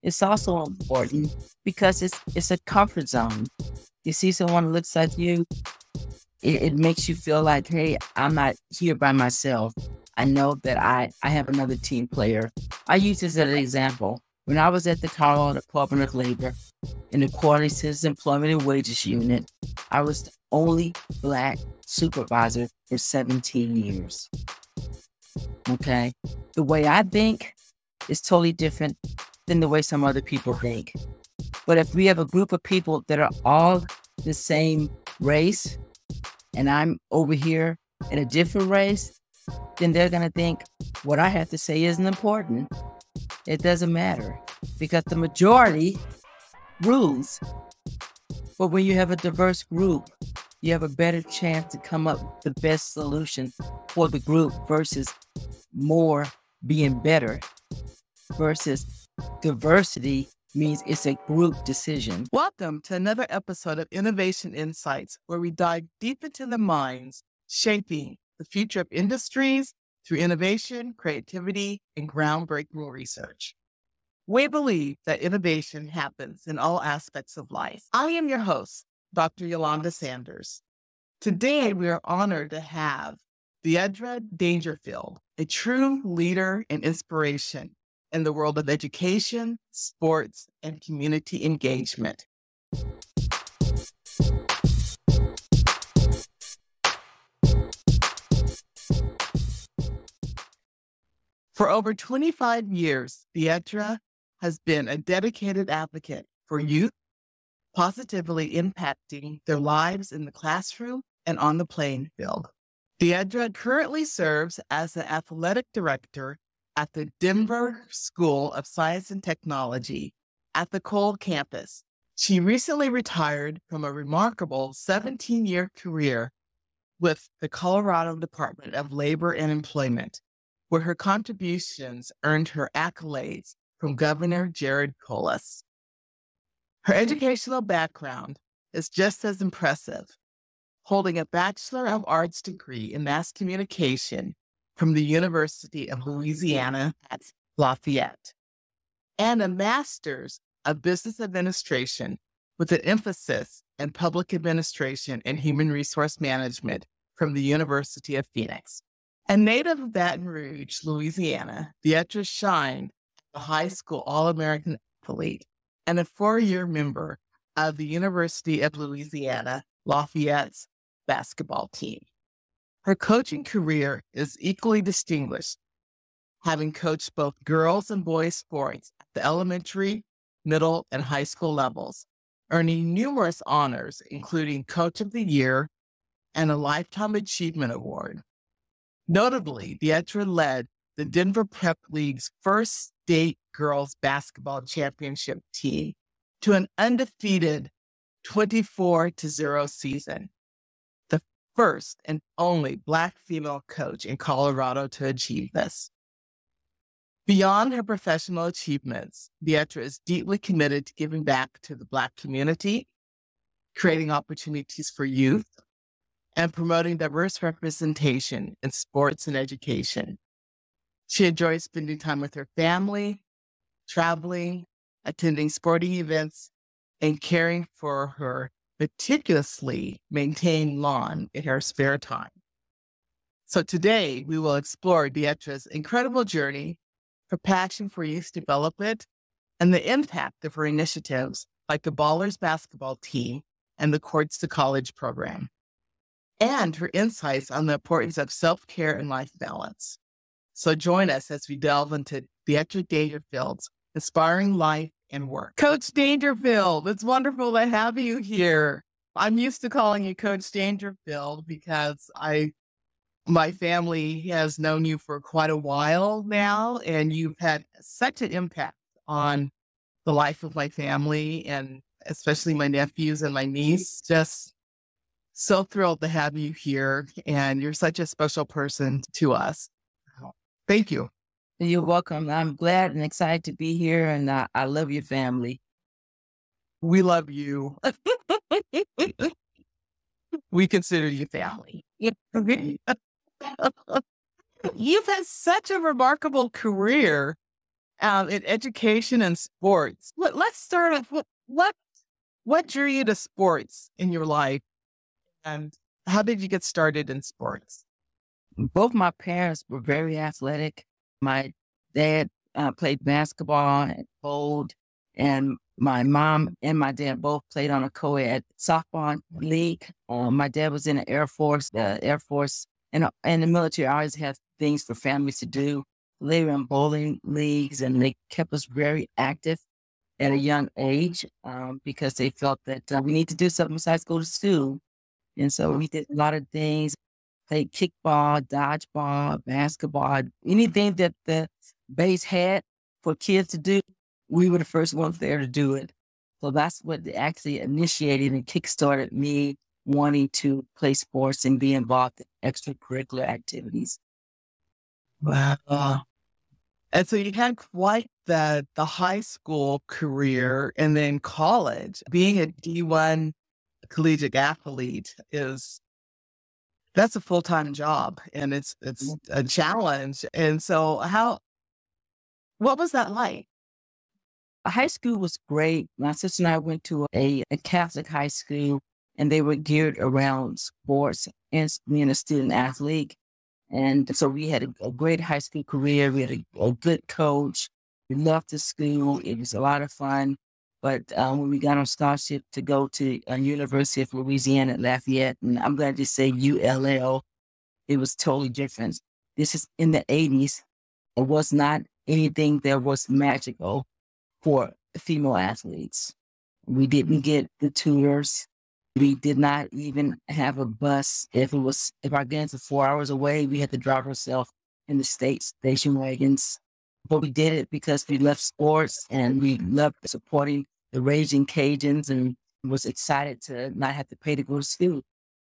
it's also important because it's a comfort zone. You see someone who looks like you, it makes you feel like, hey, I'm not here by myself. I know that I have another team player. I use this as an example. When I was at the Colorado Department of Labor in the Quality Citizen Employment and Wages Unit, I was the only Black supervisor for 17 years. Okay? The way I think is totally different than the way some other people think. But if we have a group of people that are all the same race, and I'm over here in a different race, then they're going to think what I have to say isn't important. It doesn't matter because the majority rules. But when you have a diverse group, you have a better chance to come up with the best solution for the group versus more being better versus diversity means it's a group decision. Welcome to another episode of Innovation Insights, where we dive deep into the minds shaping the future of industries through innovation, creativity, and groundbreaking research. We believe that innovation happens in all aspects of life. I am your host, Dr. Yolanda Sanders. Today, we are honored to have Deidre Dangerfield, a true leader and inspiration in the world of education, sports, and community engagement. For over 25 years, Deidre has been a dedicated advocate for youth, positively impacting their lives in the classroom and on the playing field. Deidre currently serves as the athletic director at the Denver School of Science and Technology at the Cole campus. She recently retired from a remarkable 17-year career with the Colorado Department of Labor and Employment, where her contributions earned her accolades from Governor Jared Polis. Her educational background is just as impressive, holding a Bachelor of Arts degree in Mass Communication from the University of Louisiana at Lafayette, and a Master's of Business Administration with an emphasis in Public Administration and Human Resource Management from the University of Phoenix. A native of Baton Rouge, Louisiana, Deidre shined as a high school All-American athlete and a 4-year member of the University of Louisiana Lafayette's basketball team. Her coaching career is equally distinguished, having coached both girls and boys sports at the elementary, middle, and high school levels, earning numerous honors, including Coach of the Year and a Lifetime Achievement Award. Notably, Deidre led the Denver Prep League's first state girls basketball championship team to an undefeated 24-0 season, the first and only Black female coach in Colorado to achieve this. Beyond her professional achievements, Deidre is deeply committed to giving back to the Black community, creating opportunities for youth, and promoting diverse representation in sports and education. She enjoys spending time with her family, traveling, attending sporting events, and caring for her meticulously maintained lawn in her spare time. So today, we will explore Deidre's incredible journey, her passion for youth development, and the impact of her initiatives like the Ballers basketball team and the Courts to College program, and her insights on the importance of self-care and life balance. So join us as we delve into Deidre Dangerfield's inspiring life and work. Coach Dangerfield, it's wonderful to have you here. I'm used to calling you Coach Dangerfield because my family has known you for quite a while now, and you've had such an impact on the life of my family and especially my nephews and my niece. Just so thrilled to have you here, and you're such a special person to us. Thank you. You're welcome. I'm glad and excited to be here, and I love your family. We love you. We consider you family. You've had such a remarkable career in education and sports. Let's start off. What drew you to sports in your life, and how did you get started in sports? Both my parents were very athletic. My dad played basketball and bowled, and my mom and my dad both played on a co-ed softball league. My dad was in the Air Force. The Air Force and the military always have things for families to do. They were in bowling leagues, and they kept us very active at a young age because they felt that we need to do something besides go to school. And so we did a lot of things, played kickball, dodgeball, basketball, anything that the base had for kids to do. We were the first ones there to do it. So that's what actually initiated and kickstarted me wanting to play sports and be involved in extracurricular activities. Wow. And so you had quite the high school career, and then college. Being a D1 collegiate athlete that's a full-time job, and it's a challenge. And so what was that like? High school was great. My sister and I went to a Catholic high school, and they were geared around sports and being a student athlete. And so we had a great high school career. We had a good coach. We loved the school. It was a lot of fun. But when we got on scholarship to go to University of Louisiana at Lafayette, and I'm glad to say ULL, it was totally different. This is in the 80s. It was not anything that was magical for female athletes. We didn't get the tours. We did not even have a bus. If our games were 4 hours away, we had to drive ourselves in the station wagons. But we did it because we loved sports and we loved supporting the Raging Cajuns and was excited to not have to pay to go to school.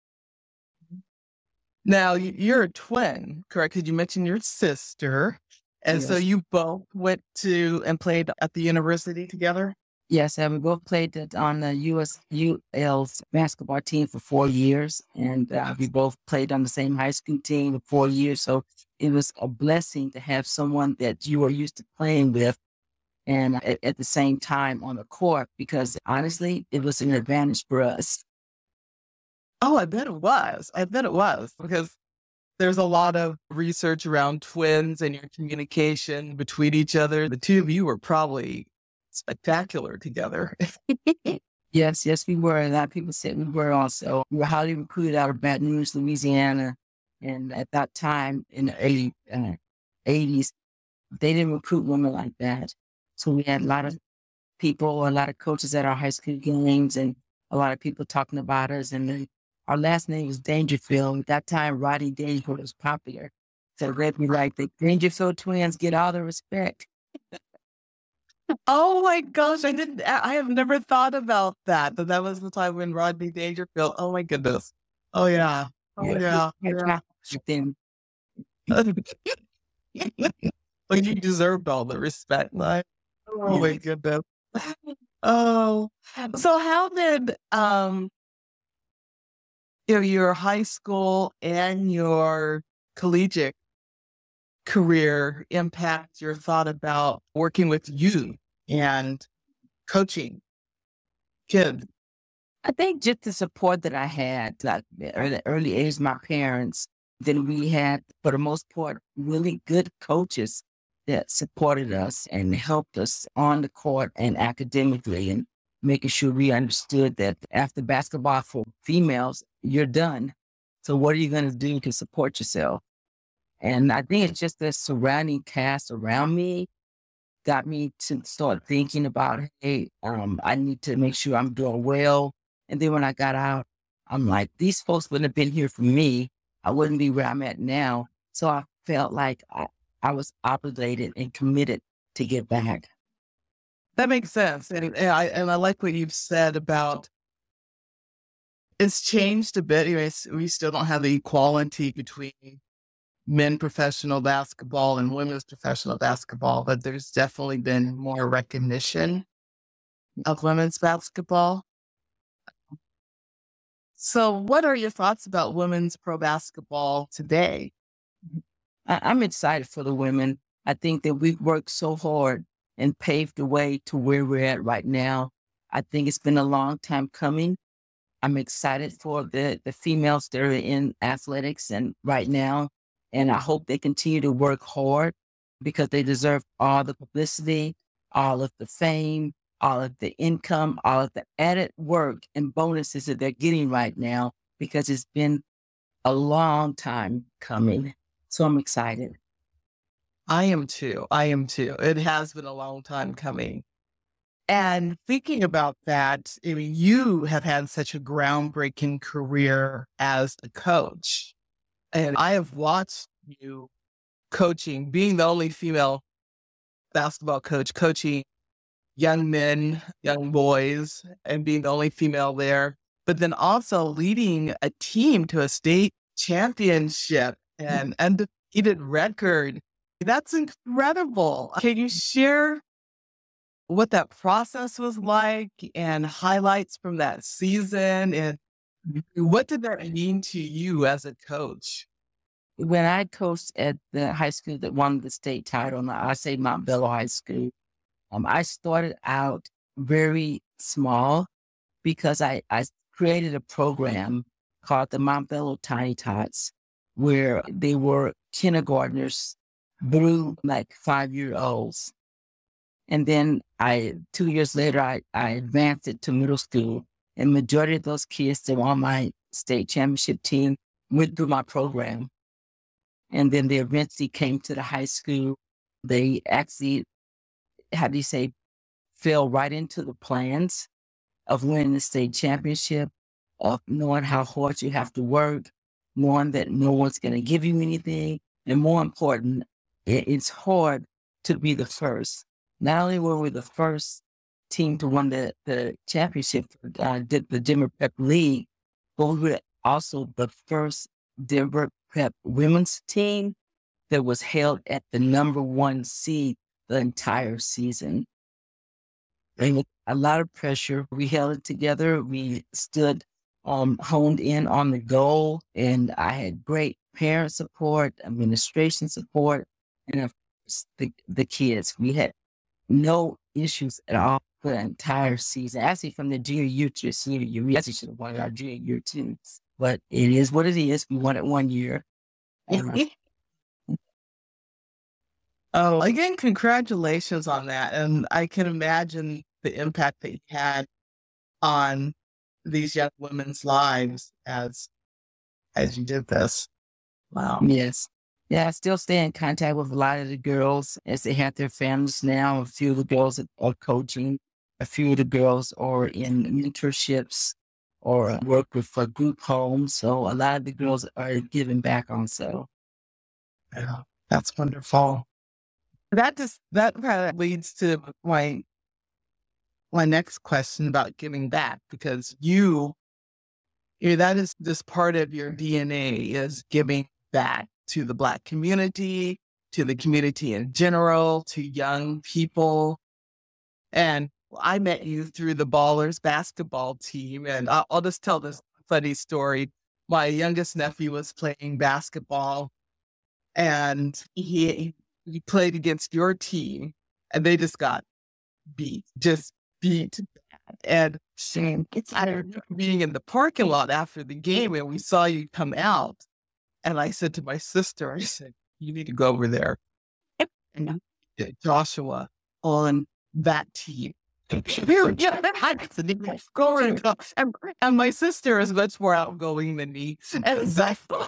Now, you're a twin, correct? Because you mentioned your sister. And so Yes. you both went to and played at the university together? Yes, and we both played on the UL's basketball team for 4 years, and we both played on the same high school team for 4 years. So it was a blessing to have someone that you were used to playing with, and at the same time on the court, because honestly, it was an advantage for us. Oh, I bet it was. Because there's a lot of research around twins and your communication between each other. The two of you were probably spectacular together. Yes, we were. A lot of people said we were also. We were highly recruited out of Baton Rouge, Louisiana. And at that time, in the early 80s, they didn't recruit women like that. So we had a lot of people, a lot of coaches at our high school games, and a lot of people talking about us. And then our last name was Dangerfield. At that time, Rodney Dangerfield was popular. So they'd be like, the Dangerfield twins get all the respect. Oh my gosh, I have never thought about that. That was the time when Rodney Dangerfield. Oh my goodness. Oh yeah. Oh yeah. Then Like you deserved all the respect, like. Oh my goodness. Oh, so how did your high school and your collegiate career impact your thought about working with youth and coaching kids? I think just the support that I had, like the early age, my parents, then we had, for the most part, really good coaches that supported us and helped us on the court and academically, and making sure we understood that after basketball for females, you're done. So what are you going to do to support yourself? And I think it's just the surrounding cast around me got me to start thinking about, hey, I need to make sure I'm doing well. And then when I got out, I'm like, these folks wouldn't have been here for me. I wouldn't be where I'm at now. So I felt like I was obligated and committed to give back. That makes sense. And I like what you've said about it's changed a bit. Anyways, we still don't have the equality between men professional basketball and women's professional basketball, but there's definitely been more recognition of women's basketball. So what are your thoughts about women's pro basketball today? I'm excited for the women. I think that we've worked so hard and paved the way to where we're at right now. I think it's been a long time coming. I'm excited for the females that are in athletics and right now. And I hope they continue to work hard because they deserve all the publicity, all of the fame, all of the income, all of the added work and bonuses that they're getting right now because it's been a long time coming. So I'm excited. I am too. I am too. It has been a long time coming. And thinking about that, I mean, you have had such a groundbreaking career as a coach. And I have watched you coaching, being the only female basketball coach, coaching young men, young boys, and being the only female there, but then also leading a team to a state championship and undefeated record. That's incredible. Can you share what that process was like and highlights from that season? And what did that mean to you as a coach? When I coached at the high school that won the state title, and I say Mount Bello High School, I started out very small because I created a program called the Mount Bello Tiny Tots, where they were kindergartners through like 5-year-olds. And then 2 years later, I advanced it to middle school. And majority of those kids that were on my state championship team went through my program. And then they eventually came to the high school. They actually, fell right into the plans of winning the state championship, of knowing how hard you have to work, knowing that no one's going to give you anything. And more important, it's hard to be the first. Not only were we the first team to win the championship, did the Denver Prep League, but we were also the first Denver Prep women's team that was held at the number 1 seed the entire season. And with a lot of pressure, we held it together. We stood honed in on the goal, and I had great parent support, administration support, and of course the kids. We had no issues at all for the entire season. Actually, from the junior year to the senior year, we actually should have won our junior year too. But it is what it is. We won it 1 year. Oh, again, congratulations on that. And I can imagine the impact that you had on these young women's lives as you did this. Wow. Yes. Yeah, I still stay in contact with a lot of the girls as they have their families now. A few of the girls are coaching. A few of the girls are in mentorships or work with a group homes. So a lot of the girls are giving back also. Yeah, that's wonderful. That kind of leads to my next question about giving back, because that is just part of your DNA, is giving back to the Black community, to the community in general, to young people. And I met you through the Ballers basketball team, and I'll just tell this funny story. My youngest nephew was playing basketball, and he played against your team, and they just got beat bad. And shame. I remember being in the parking lot after the game, and we saw you come out. And I said to my sister, I said, you need to go over there. And Joshua on that team. And my sister is much more outgoing than me. And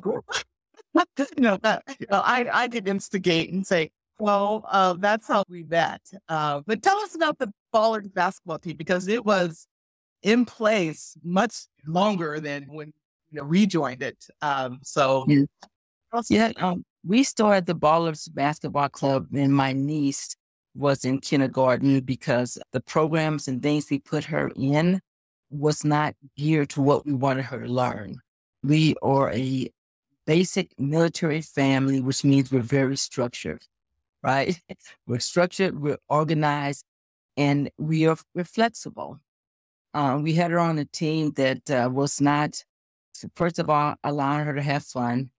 I did instigate and say, well, that's how we met. But tell us about the Ballers basketball team, because it was in place much longer than when rejoined it. We started the Ballers Basketball Club when my niece was in kindergarten, because the programs and things we put her in was not geared to what we wanted her to learn. We are a basic military family, which means we're very structured, right? We're structured, we're organized, and we're flexible. We had her on a team that was not, first of all, allowing her to have fun.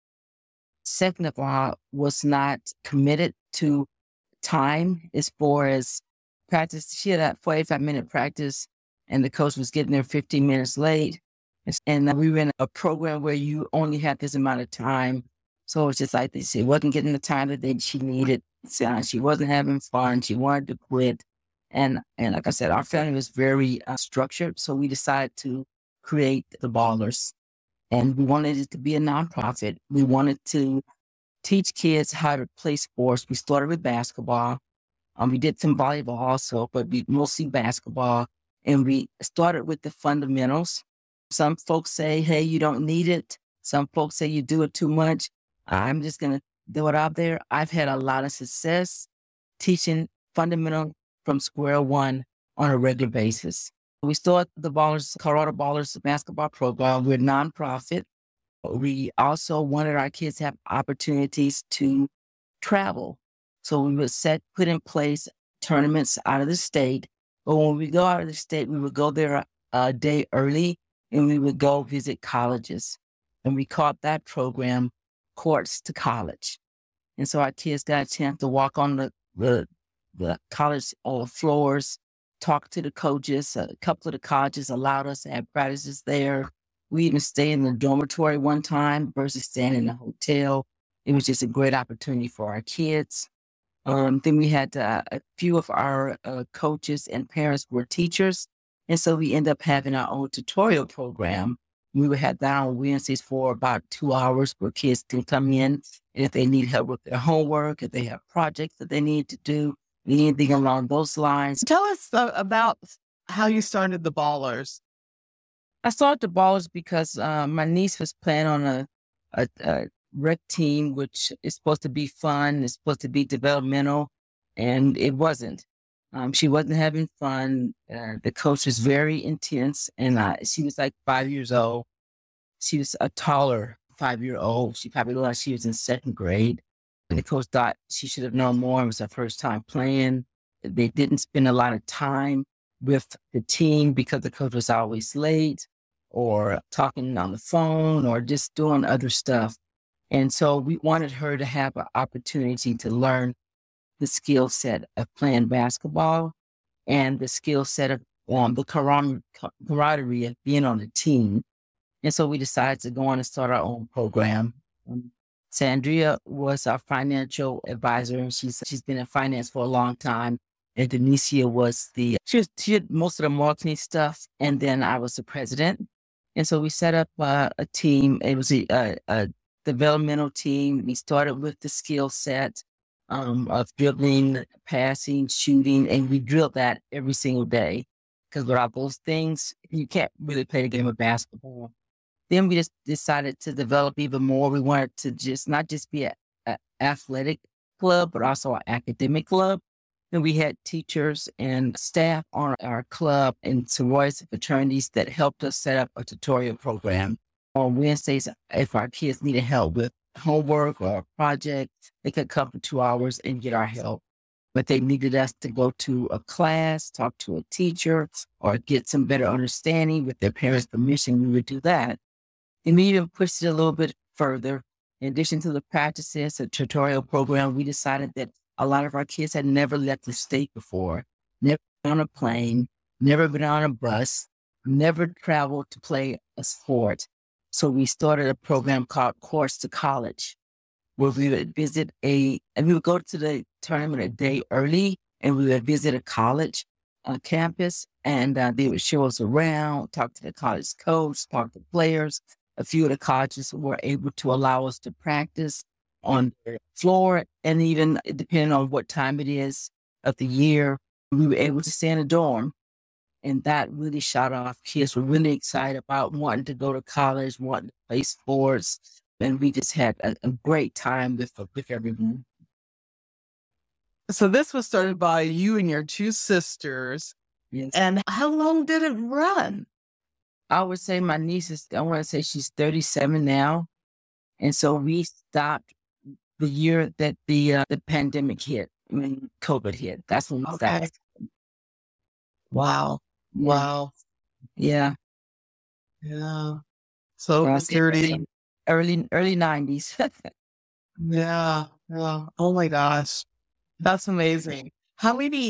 Second of all, was not committed to time as far as practice. She had a 45-minute practice, and the coach was getting there 15 minutes late. And we were in a program where you only had this amount of time. So it's just like she wasn't getting the time that she needed. So she wasn't having fun. She wanted to quit. And like I said, our family was very structured. So we decided to create the Ballers. And we wanted it to be a nonprofit. We wanted to teach kids how to play sports. We started with basketball. We did some volleyball also, but we mostly basketball. And we started with the fundamentals. Some folks say, hey, you don't need it. Some folks say you do it too much. I'm just going to throw it out there. I've had a lot of success teaching fundamental from square one on a regular basis. We started the Ballers, Colorado Ballers basketball program. We're a nonprofit. We also wanted our kids to have opportunities to travel. So we would put in place tournaments out of the state. But when we go out of the state, we would go there a day early and we would go visit colleges. And we called that program Courts to College. And so our kids got a chance to walk on the college floors, talk to the coaches. A couple of the colleges allowed us to have practices there. We even stayed in the dormitory one time versus staying in a hotel. It was just a great opportunity for our kids. Then we had a few of our coaches and parents were teachers. And so we ended up having our own tutorial program. We would have that on Wednesdays for about 2 hours where kids can come in. And if they need help with their homework, if they have projects that they need to do, anything along those lines. Tell us about how you started the Ballers. I started the Ballers because my niece was playing on a rec team, which is supposed to be fun. It's supposed to be developmental, and it wasn't. She wasn't having fun. The coach was very intense, and she was like 5 years old. She was a taller 5-year-old. She probably looked like she was in second grade. And the coach thought she should have known more. It was her first time playing. They didn't spend a lot of time with the team because the coach was always late or talking on the phone or just doing other stuff. And so we wanted her to have an opportunity to learn the skill set of playing basketball and the skill set of the camaraderie of being on a team. And so we decided to go on and start our own program. Sandria was our financial advisor. She's been in finance for a long time. And Denicia was she did most of the marketing stuff. And then I was the president. And so we set up a team. It was a developmental team. We started with the skill set of dribbling, passing, shooting, and we drilled that every single day. Because without those things, you can't really play the game of basketball. Then we just decided to develop even more. We wanted to not just be an athletic club, but also an academic club. And we had teachers and staff on our club and sororities and fraternities that helped us set up a tutorial program. On Wednesdays, if our kids needed help with homework or a project, they could come for 2 hours and get our help. But they needed us to go to a class, talk to a teacher, or get some better understanding with their parents' permission, we would do that. And we even pushed it a little bit further. In addition to the practices, the tutorial program, we decided that a lot of our kids had never left the state before, never been on a plane, never been on a bus, never traveled to play a sport. So we started a program called Courts to College, where we would and we would go to the tournament a day early, and we would visit a college campus, and they would show us around, talk to the college coach, talk to players. A few of the colleges were able to allow us to practice on the floor, and even depending on what time it is of the year, we were able to stay in a dorm. And that really shot off. Kids were really excited about wanting to go to college, wanting to play sports. And we just had a great time with everyone. So this was started by you and your two sisters. Yes. And how long did it run? I would say my niece I want to say she's 37 now. And so we stopped the year that the pandemic hit, when COVID hit. That's when we stopped. Wow. Yeah. Wow. Yeah. Yeah. So it was early 90s. Yeah. Yeah. Oh my gosh. That's amazing. How many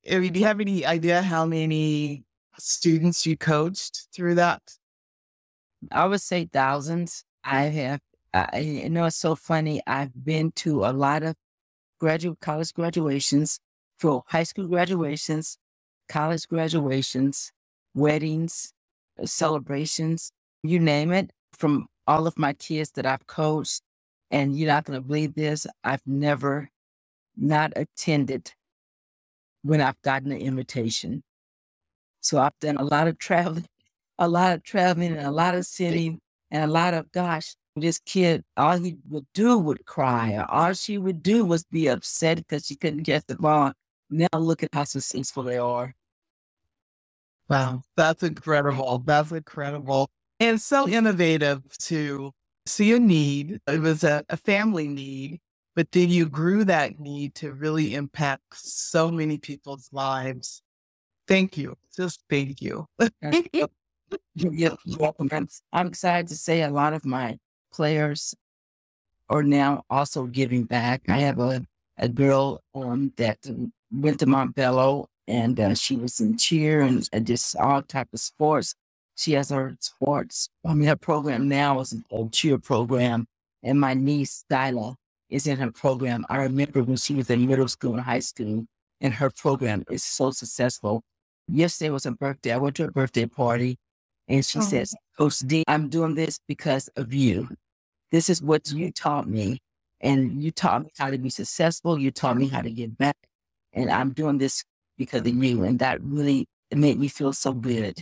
I mean, do you have any idea how many students you coached through that? I would say thousands. I have, you know, it's so funny. I've been to a lot of college graduations, for high school graduations, college graduations, weddings, celebrations, you name it, from all of my kids that I've coached. And you're not going to believe this. I've never not attended when I've gotten an invitation. So I've done a lot of traveling and a lot of sitting and a lot of, gosh, this kid, all he would do would cry, or all she would do was be upset because she couldn't get the ball. Now look at how successful they are. Wow, that's incredible. That's incredible. And so innovative to see a need. It was a family need, but then you grew that need to really impact so many people's lives. Thank you. Just thank you. You're welcome. I'm excited to say a lot of my players are now also giving back. I have a girl that went to Montbello, and she was in cheer and just all type of sports. She has her sports. Her program now is a cheer program, and my niece Skyla is in her program. I remember when she was in middle school and high school, and her program is so successful. Yesterday was her birthday. I went to her birthday party, and she says, "Coach D, I'm doing this because of you. This is what you taught me. And you taught me how to be successful. You taught me how to give back. And I'm doing this because of you." And that really made me feel so good.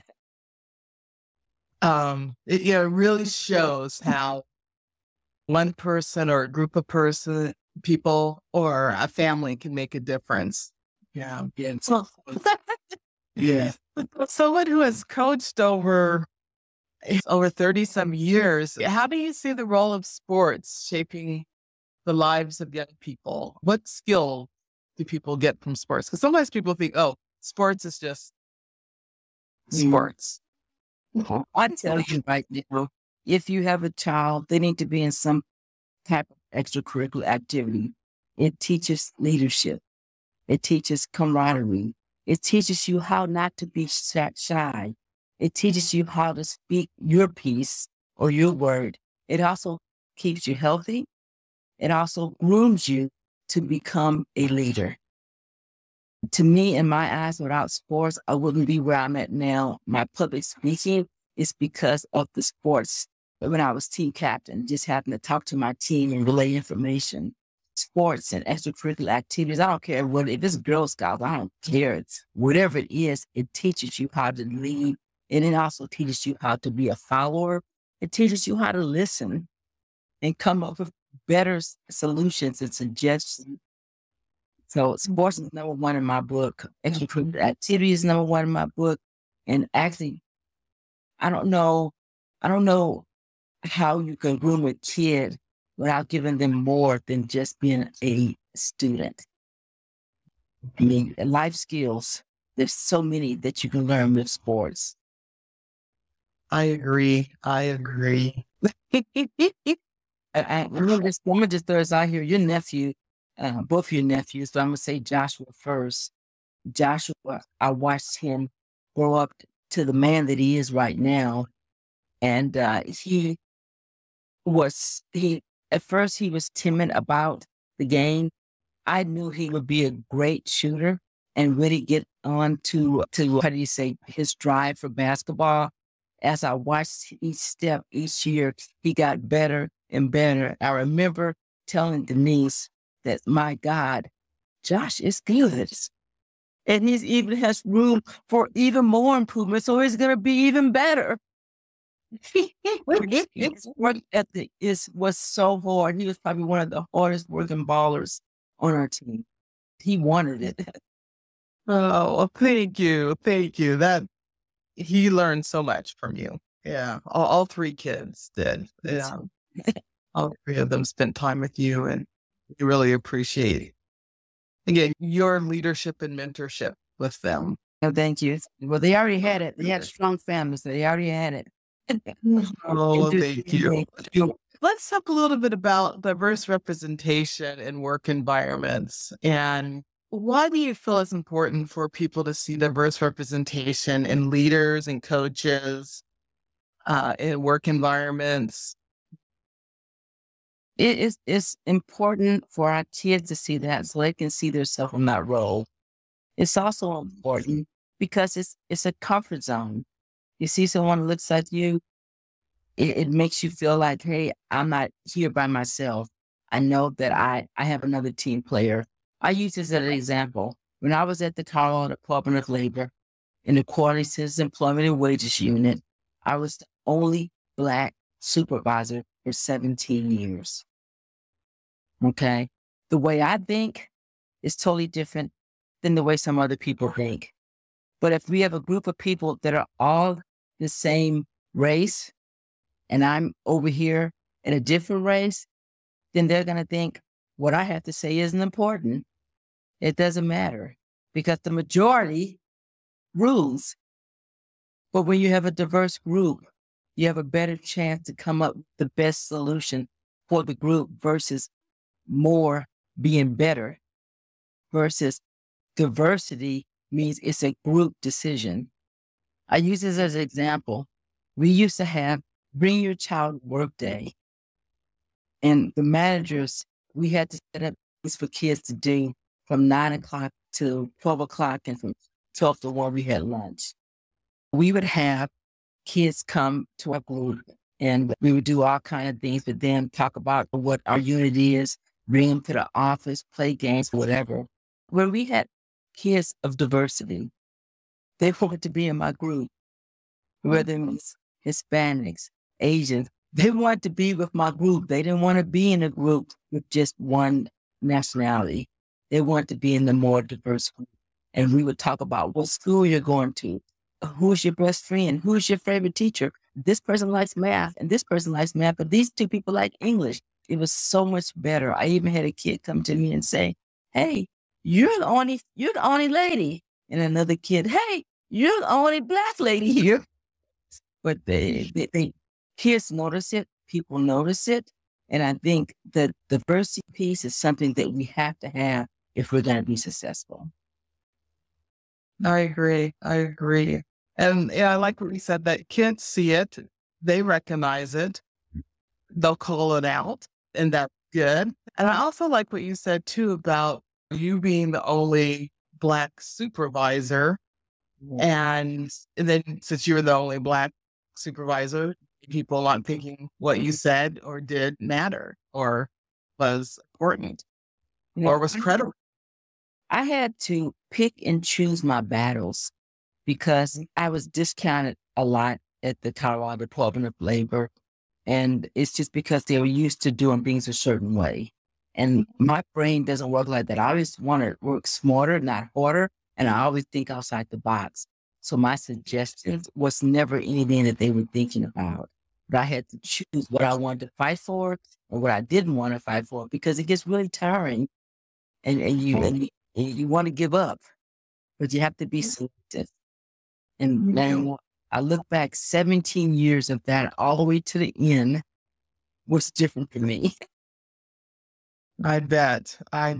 It really shows how one person or a group of people or a family can make a difference. Yeah. So, yeah. Someone who has coached over 30 some years, how do you see the role of sports shaping the lives of young people? What skill do people get from sports? Because sometimes people think, oh, sports is just sports. I tell you right now, if you have a child, they need to be in some type of extracurricular activity. It teaches leadership. It teaches camaraderie. It teaches you how not to be shy. It teaches you how to speak your piece or your word. It also keeps you healthy. It also grooms you to become a leader. To me, in my eyes, without sports, I wouldn't be where I'm at now. My public speaking is because of the sports. But when I was team captain, just having to talk to my team and relay information, sports and extracurricular activities, I don't care what, if it's Girl Scouts, I don't care. It's whatever it is, it teaches you how to lead. And it also teaches you how to be a follower. It teaches you how to listen and come up with better solutions and suggestions. So sports is number one in my book. Extracurricular activity is number one in my book. And actually, I don't know how you can groom a kid without giving them more than just being a student. I mean, life skills, there's so many that you can learn with sports. I agree. Let me just throw this out here. Your nephew, both your nephews, but I'm going to say Joshua first. Joshua, I watched him grow up to the man that he is right now. And at first he was timid about the game. I knew he would be a great shooter and really get on to how do you say, his drive for basketball. As I watched each step each year, he got better and better. I remember telling Denise that, my God, Josh is good. And he even has room for even more improvement. So he's going to be even better. His work ethic was so hard. He was probably one of the hardest working ballers on our team. He wanted it. Oh, well, thank you. That he learned so much from you. Yeah, all three kids did. Yeah, all three of them spent time with you, and we really appreciate again your leadership and mentorship with them. Oh, thank you. Well, they already had it. They had a strong family, so they already had it. Oh, thank you. Let's talk a little bit about diverse representation in work environments. And Why do you feel it's important for people to see diverse representation in leaders and coaches, in work environments? It's important for our kids to see that so they can see themselves in that role. It's also important because it's a comfort zone. You see someone who looks like you, it makes you feel like, hey, I'm not here by myself. I know that I have another team player. I use this as an example. When I was at the Colorado Department of Labor in the Quality Citizens Employment and Wages Unit, I was the only Black supervisor for 17 years. Okay. The way I think is totally different than the way some other people think. But if we have a group of people that are all the same race, and I'm over here in a different race, then they're going to think what I have to say isn't important. It doesn't matter because the majority rules. But when you have a diverse group, you have a better chance to come up with the best solution for the group versus more being better versus diversity means it's a group decision. I use this as an example. We used to have bring your child work day. And the managers, we had to set up things for kids to do from 9 o'clock to 12 o'clock and from 12 to 1 we had lunch. We would have kids come to our group and we would do all kinds of things with them, talk about what our unit is, bring them to the office, play games, whatever. When we had kids of diversity, they wanted to be in my group, whether it was Hispanics, Asians, they wanted to be with my group. They didn't want to be in a group with just one nationality. They wanted to be in the more diverse group. And we would talk about what school you're going to, who's your best friend, who's your favorite teacher. This person likes math and this person likes math, but these two people like English. It was so much better. I even had a kid come to me and say, hey, you're the only lady. And another kid, hey, you're the only Black lady here. But they kids notice it, people notice it. And I think the diversity piece is something that we have to have if we're going to be successful. I agree. And yeah, I like what you said, that kids see it, they recognize it, they'll call it out, and that's good. And I also like what you said too about you being the only Black supervisor. And then since you were the only Black supervisor, people not thinking what you said or did matter or was important or was credible. I had to pick and choose my battles because I was discounted a lot at the Colorado Department of Labor. And it's just because they were used to doing things a certain way. And my brain doesn't work like that. I always want to work smarter, not harder. And I always think outside the box. So my suggestions was never anything that they were thinking about. But I had to choose what I wanted to fight for and what I didn't want to fight for because it gets really tiring and you want to give up, but you have to be selective. And then I look back 17 years of that all the way to the end was different for me. I bet. I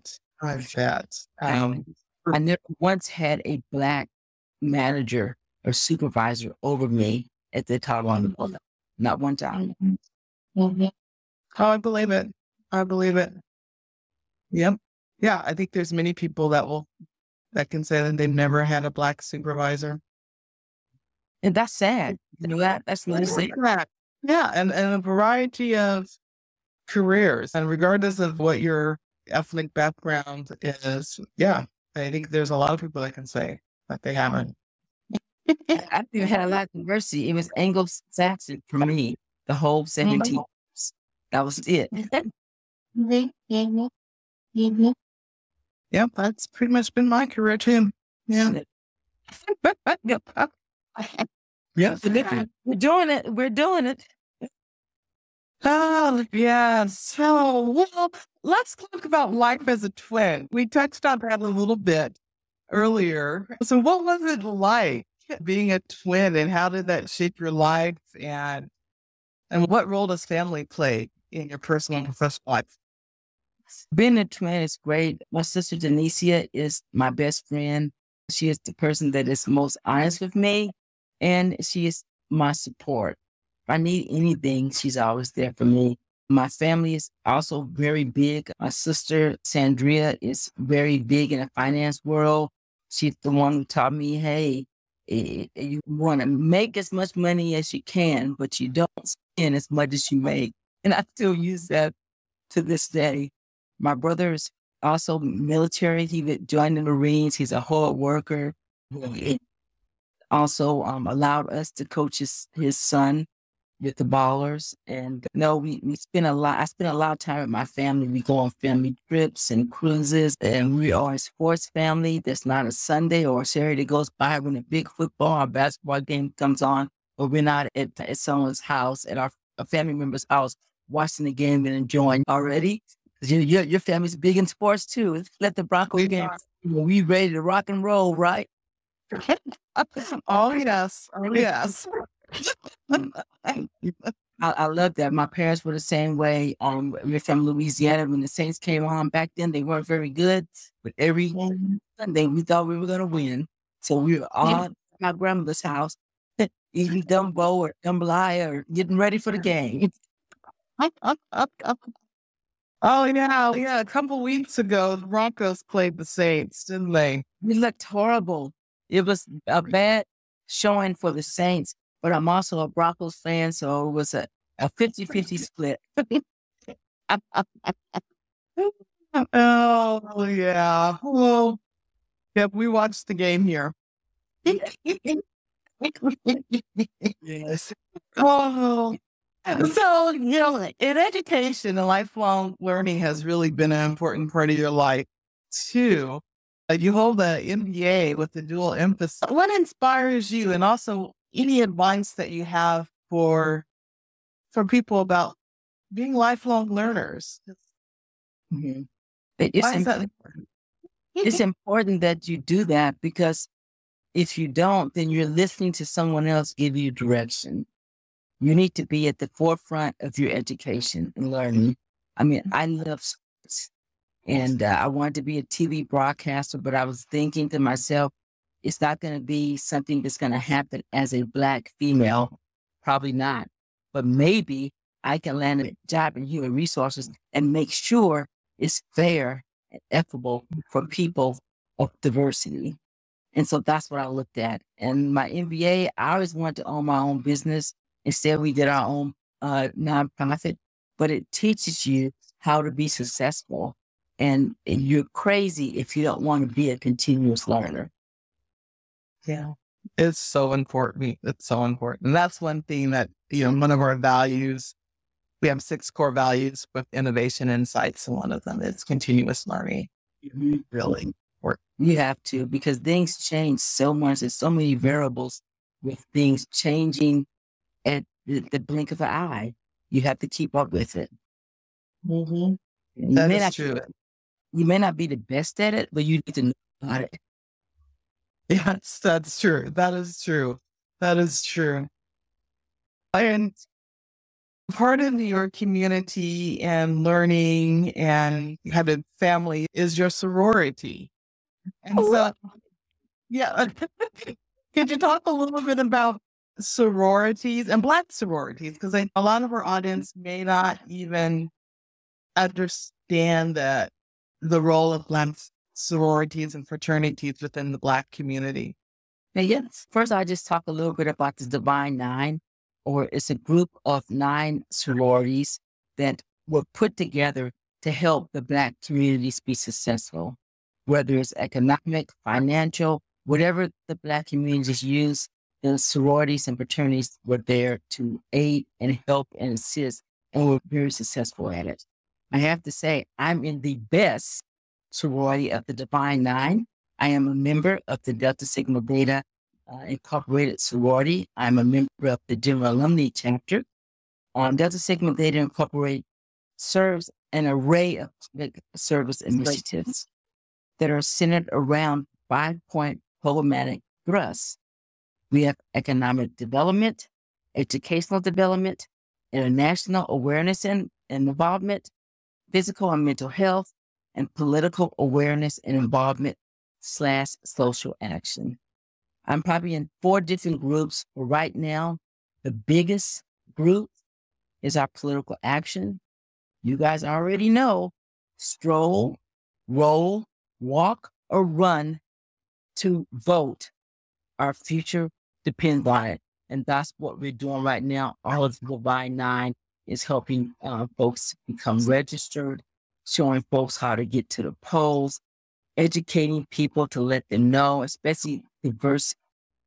never once had a Black manager or supervisor over me at the Colorado Department. Not one time. Oh, I believe it. Yep. Yeah, I think there's many people that can say that they've never had a Black supervisor. And that's sad. That's really sad. Yeah, and a variety of careers. And regardless of what your ethnic background is, yeah, I think there's a lot of people that can say that they haven't. I think I had a lot of diversity. It was Anglo-Saxon for me, the whole 17 years. That was it. Yep, that's pretty much been my career too. Yeah. Yeah. We're doing it. Oh, yeah. So, well, let's talk about life as a twin. We touched on that a little bit earlier. So what was it like being a twin and how did that shape your life and what role does family play in your personal and professional life? Being a twin is great. My sister Denicia is my best friend. She is the person that is most honest with me, and she is my support. If I need anything, she's always there for me. My family is also very big. My sister Sandria is very big in the finance world. She's the one who taught me, hey, you want to make as much money as you can, but you don't spend as much as you make. And I still use that to this day. My brother is also military. He joined the Marines. He's a hard worker. He also allowed us to coach his son with the ballers. And no, we spend a lot. I spend a lot of time with my family. We go on family trips and cruises, and we are a sports family. There's not a Sunday or a Saturday that goes by when a big football or basketball game comes on, or we're not at someone's house, at our a family member's house, watching the game and enjoying already. Your family's big in sports too. Let the Broncos game. We ready to rock and roll, right? Oh, yes. Oh, yes. I love that. My parents were the same way. We're from Louisiana. When the Saints came on back then, they weren't very good, but every Sunday we thought we were going to win. So we were all at my grandmother's house, eating Dumbo or jambalaya or getting ready for the game. Oh, yeah. A couple weeks ago, the Broncos played the Saints, didn't they? We looked horrible. It was a bad showing for the Saints, but I'm also a Broncos fan, so it was a 50-50 split. Oh, yeah. Well, yep, we watched the game here. Yes. Oh, so, in education, and lifelong learning has really been an important part of your life, too. You hold the MBA with the dual emphasis. What inspires you, and also any advice that you have for people about being lifelong learners? Mm-hmm. It's important that you do that, because if you don't, then you're listening to someone else give you direction. You need to be at the forefront of your education and learning. I mean, I love sports, and I wanted to be a TV broadcaster, but I was thinking to myself, it's not going to be something that's going to happen as a Black female. Probably not. But maybe I can land a job in human resources and make sure it's fair and equitable for people of diversity. And so that's what I looked at. And my MBA, I always wanted to own my own business. Instead, we did our own nonprofit, but it teaches you how to be successful. And you're crazy if you don't want to be a continuous learner. Yeah. It's so important. It's so important. And that's one thing that, one of our values, we have 6 core values with innovation insights. And one of them is continuous learning. Mm-hmm. Really important. You have to, because things change so much. There's so many variables with things changing at the blink of an eye. You have to keep up with it. Mm-hmm. That is true. You may not be the best at it, but you need to know about it. Yes, that's true. That is true. That is true. And part of your community and learning and kind of family is your sorority. And so, yeah. Could you talk a little bit about sororities and Black sororities? Because a lot of our audience may not even understand that the role of Black sororities and fraternities within the Black community. Yes. First, I just talk a little bit about the Divine Nine, or it's a group of 9 sororities that were put together to help the Black communities be successful, whether it's economic, financial, whatever the Black communities use. The sororities and fraternities were there to aid and help and assist, and were very successful at it. I have to say, I'm in the best sorority of the Divine Nine. I am a member of the Delta Sigma Beta Incorporated sorority. I'm a member of the General Alumni chapter. Delta Sigma Beta Incorporated serves an array of service initiatives that are centered around 5-point programmatic thrusts. We have economic development, educational development, international awareness and involvement, physical and mental health, and political awareness and involvement / social action. I'm probably in 4 different groups right now. The biggest group is our political action. You guys already know, stroll, roll, walk, or run to vote. Our future depends on it. And that's what we're doing right now. All of Divine Nine is helping folks become registered, showing folks how to get to the polls, educating people to let them know, especially diverse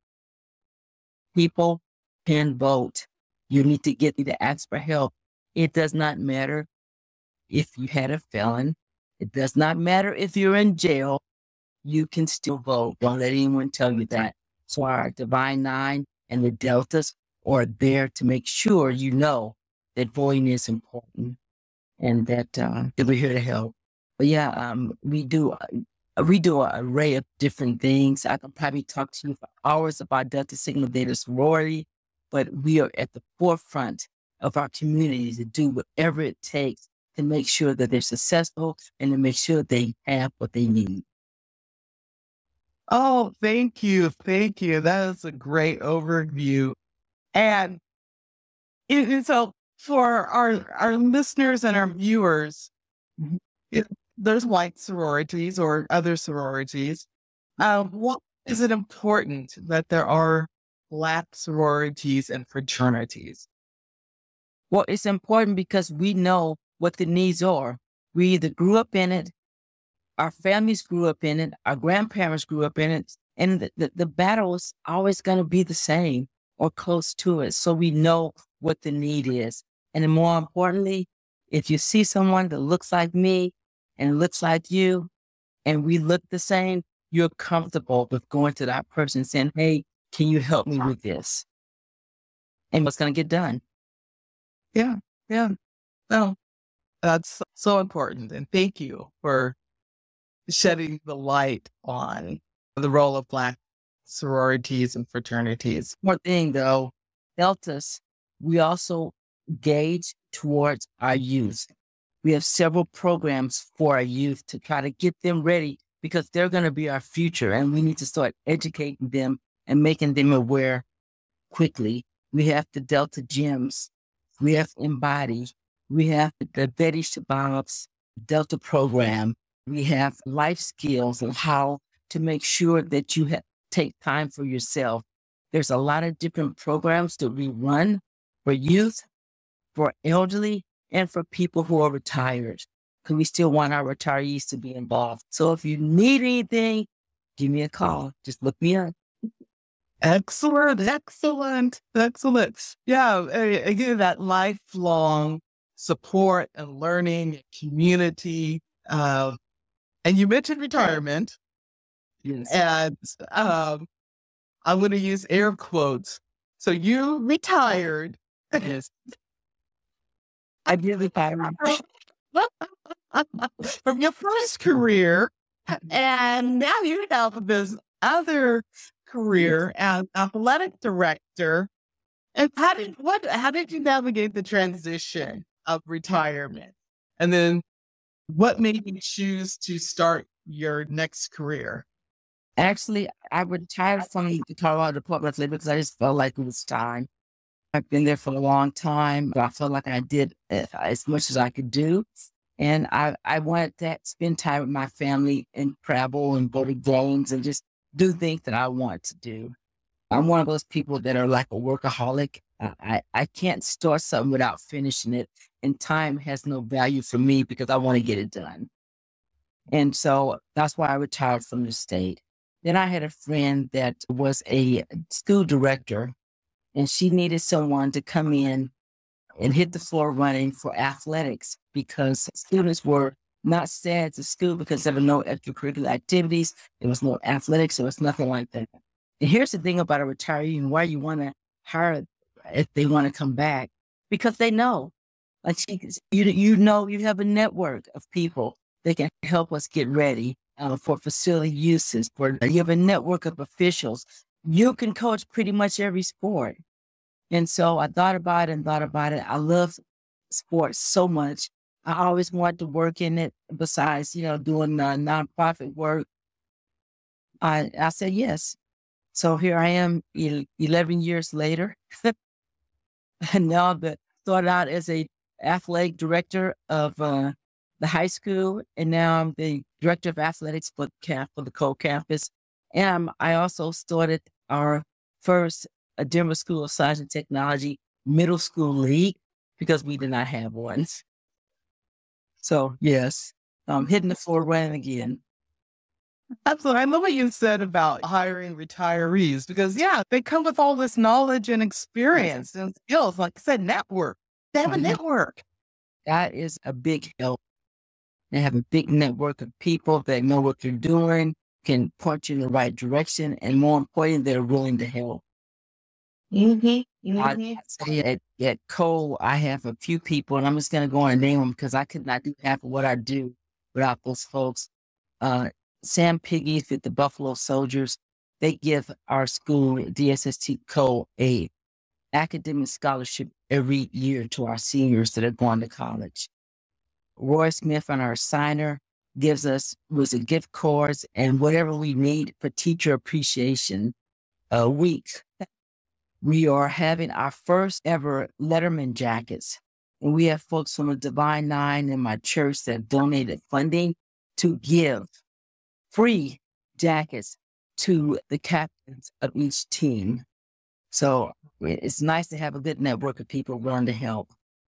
people can vote. You need to get to ask for help. It does not matter if you had a felon. It does not matter if you're in jail. You can still vote. Don't let anyone tell you that. So our Divine Nine and the Deltas are there to make sure you know that voting is important and that we're here to help. But yeah, we do an array of different things. I can probably talk to you for hours about Delta Sigma Theta sorority, but we are at the forefront of our community to do whatever it takes to make sure that they're successful and to make sure they have what they need. Oh, thank you. Thank you. That is a great overview. And so for our listeners and our viewers, there's white sororities or other sororities. What is it important that there are Black sororities and fraternities? Well, it's important because we know what the needs are. We either grew up in it, our families grew up in it, our grandparents grew up in it, and the battle is always going to be the same or close to it. So we know what the need is. And then more importantly, if you see someone that looks like me and looks like you, and we look the same, you're comfortable with going to that person and saying, hey, can you help me with this? And what's going to get done? Yeah. No, that's so important. And thank you for shedding the light on the role of Black sororities and fraternities. One thing though, Deltas, we also gauge towards our youth. We have several programs for our youth to try to get them ready because they're going to be our future and we need to start educating them and making them aware quickly. We have the Delta Gyms. We have Embody. We have the Betty Shabab's Delta program. We have life skills and how to make sure that you take time for yourself. There's a lot of different programs that we run for youth, for elderly, and for people who are retired, because we still want our retirees to be involved. So if you need anything, give me a call. Just look me up. Excellent. Yeah, again, that lifelong support and learning community. And you mentioned retirement. Yes. And I'm going to use air quotes. So you retired. Yes. I did retire from your first career, and now you have this other career as athletic director. And how did you navigate the transition of retirement? And then what made you choose to start your next career? Actually, I retired from the Colorado Department of Labor because I just felt like it was time. I've been there for a long time. I felt like I did as much as I could do. And I wanted to spend time with my family and travel and go to games and just do things that I want to do. I'm one of those people that are like a workaholic. I can't start something without finishing it. And time has no value for me because I want to get it done. And so that's why I retired from the state. Then I had a friend that was a school director, and she needed someone to come in and hit the floor running for athletics because students were not sad to school because there were no extracurricular activities. There was no athletics. There was nothing like that. And here's the thing about a retiree and why you want to hire if they want to come back, because they know, like you have a network of people that can help us get ready for facility uses. You have a network of officials. You can coach pretty much every sport. And so I thought about it. I love sports so much I always wanted to work in it besides, doing nonprofit work. I said yes. So here I am 11 years later. And now started out as a athletic director of the high school. And now I'm the director of athletics for the Cole campus. And I also started our first Denver School of Science and Technology middle school league because we did not have one. So yes, I'm hitting the floor running again. Absolutely. I love what you said about hiring retirees because, they come with all this knowledge and experience and skills. Like I said, network. They have a network. That is a big help. They have a big network of people that know what they're doing, can point you in the right direction, and more importantly, they're willing to help. I say at Cole, I have a few people, and I'm just going to go and name them because I could not do half of what I do without those folks. Sam Piggies with the Buffalo Soldiers, they give our school, DSST Cole, a academic scholarship every year to our seniors that are going to college. Roy Smith on our signer gives us gift cards and whatever we need for teacher appreciation week. We are having our first ever Letterman jackets. And we have folks from the Divine Nine and my church that have donated funding to give free jackets to the captains of each team. So it's nice to have a good network of people willing to help.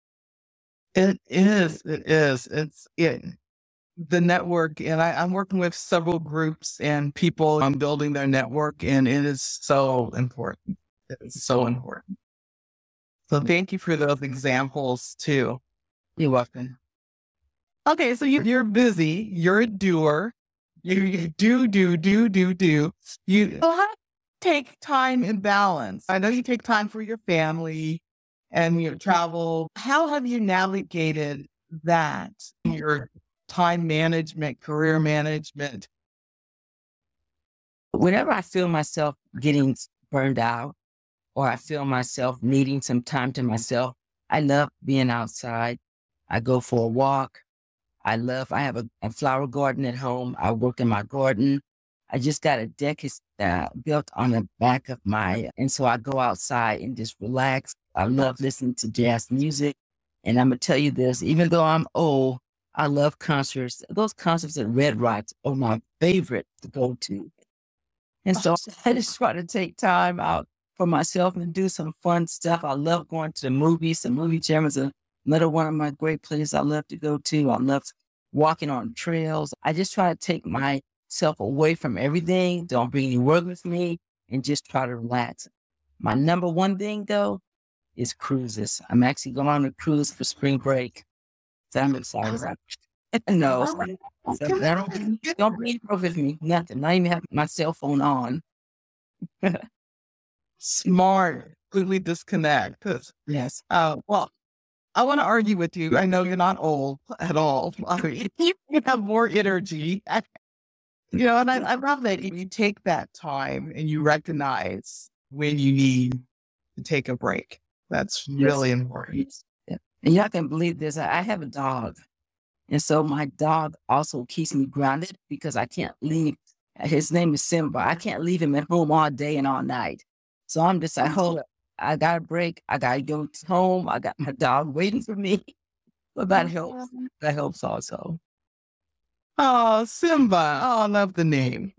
It is. It's the network. And I'm working with several groups and people on building their network. And it is so important. It's so important. So thank you for those examples too. You're welcome. Okay, so you're busy. You're a doer. You do. You how to take time and balance. I know you take time for your family and your travel. How have you navigated that? Your time management, career management. Whenever I feel myself getting burned out, or I feel myself needing some time to myself, I love being outside. I go for a walk. I have a flower garden at home. I work in my garden. I just got a deck built on the back of and so I go outside and just relax. I love listening to jazz music. And I'm going to tell you this, even though I'm old, I love concerts. Those concerts at Red Rocks are my favorite to go to. And so I just try to take time out for myself and do some fun stuff. I love going to the movies. The movie jam is another one of my great places I love to go to. I love walking on trails. I just try to take myself away from everything. Don't bring any work with me and just try to relax. My number one thing though is cruises. I'm actually going on a cruise for spring break. So I'm excited about it. No, so don't bring any work with me. Nothing. Not even have my cell phone on. Smart. Completely disconnect. Yes. Well, I want to argue with you. I know you're not old at all. I mean, you have more energy. And I love that you take that time and you recognize when you need to take a break. That's really important. Yeah. And y'all can believe this. I have a dog. And so my dog also keeps me grounded because I can't leave. His name is Simba. I can't leave him at home all day and all night. So I'm just like, hold up. I got a break. I got to go home. I got my dog waiting for me. But that helps. That helps also. Oh, Simba. Oh, I love the name.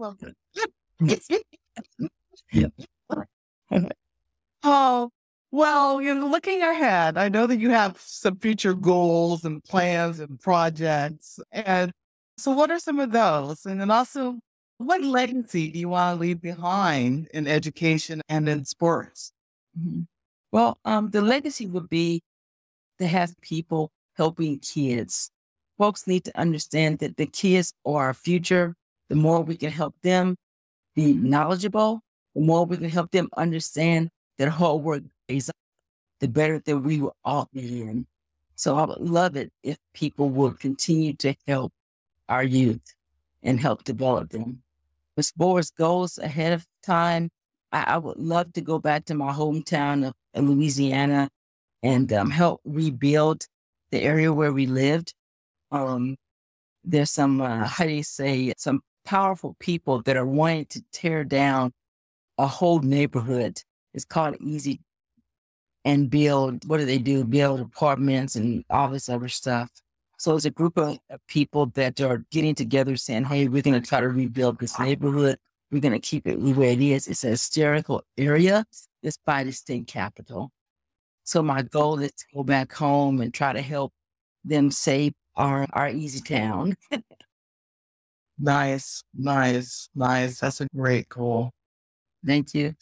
Oh, well, looking ahead, I know that you have some future goals and plans and projects. And so what are some of those? And then also, what legacy do you want to leave behind in education and in sports? Mm-hmm. Well, the legacy would be to have people helping kids. Folks need to understand that the kids are our future. The more we can help them be knowledgeable, the more we can help them understand that hard work pays off, the better that we will all be in. So I would love it if people would continue to help our youth and help develop them. As far as goals ahead of time, I would love to go back to my hometown of Louisiana and help rebuild the area where we lived, there's some, how do you say, some powerful people that are wanting to tear down a whole neighborhood. It's called Easy and build, what do they do? Build apartments and all this other stuff. So it's a group of people that are getting together saying, hey, we're going to try to rebuild this neighborhood. We're going to keep it the way it is. It's a historical area. It's by the state capitol. So my goal is to go back home and try to help them save our easy town. Nice. That's a great goal. Thank you.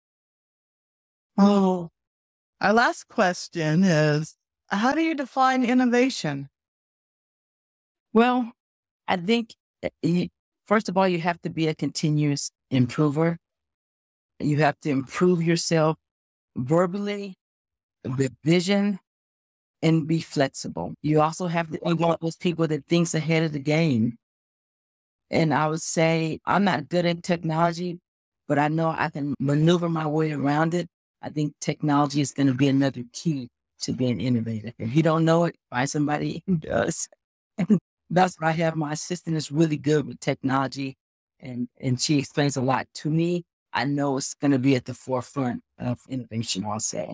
Oh, our last question is, how do you define innovation? Well, I think first of all, you have to be a continuous improver. You have to improve yourself verbally, with vision, and be flexible. You also have to be one of those people that thinks ahead of the game. And I would say I'm not good at technology, but I know I can maneuver my way around it. I think technology is going to be another key to being innovative. If you don't know it, find somebody who does. And that's why I have my assistant is really good with technology, and she explains a lot to me. I know it's going to be at the forefront of innovation, I'll say.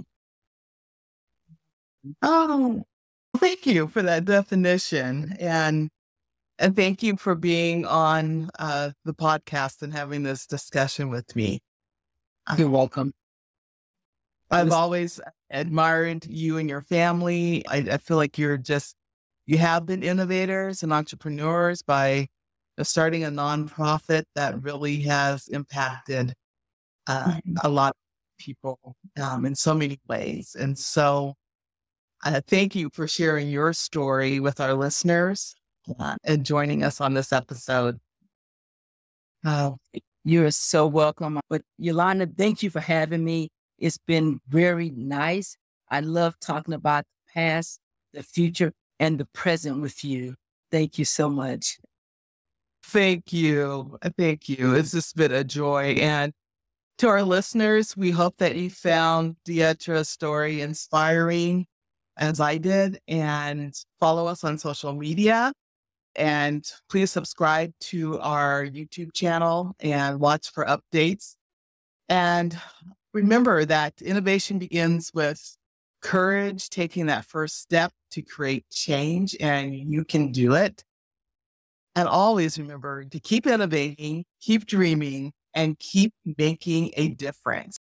Oh, thank you for that definition. And thank you for being on the podcast and having this discussion with me. You're welcome. I've always admired you and your family. I feel like you have been innovators and entrepreneurs by starting a nonprofit that really has impacted a lot of people in so many ways. And so thank you for sharing your story with our listeners and joining us on this episode. You're so welcome. But Yolanda, thank you for having me. It's been very nice. I love talking about the past, the future, and the present with you. Thank you so much. Thank you. It's just been a joy. And to our listeners, we hope that you found Dietra's story inspiring as I did, and follow us on social media. And please subscribe to our YouTube channel and watch for updates. And remember that innovation begins with courage, taking that first step to create change, and you can do it. And always remember to keep innovating, keep dreaming, and keep making a difference.